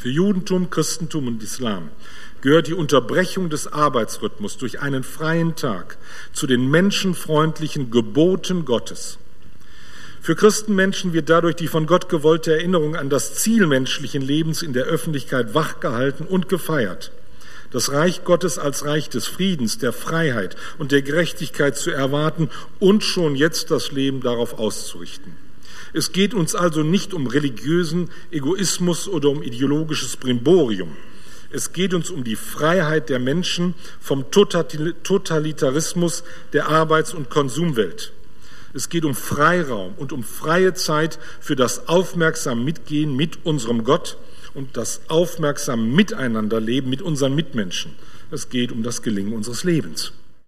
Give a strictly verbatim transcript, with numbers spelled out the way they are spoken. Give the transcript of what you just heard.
Für Judentum, Christentum und Islam gehört die Unterbrechung des Arbeitsrhythmus durch einen freien Tag zu den menschenfreundlichen Geboten Gottes. Für Christenmenschen wird dadurch die von Gott gewollte Erinnerung an das Ziel menschlichen Lebens in der Öffentlichkeit wachgehalten und gefeiert. Das Reich Gottes als Reich des Friedens, der Freiheit und der Gerechtigkeit zu erwarten und schon jetzt das Leben darauf auszurichten. Es geht uns also nicht um religiösen Egoismus oder um ideologisches Brimborium. Es geht uns um die Freiheit der Menschen vom Totalitarismus der Arbeits- und Konsumwelt. Es geht um Freiraum und um freie Zeit für das aufmerksame Mitgehen mit unserem Gott und das aufmerksame Miteinanderleben mit unseren Mitmenschen. Es geht um das Gelingen unseres Lebens.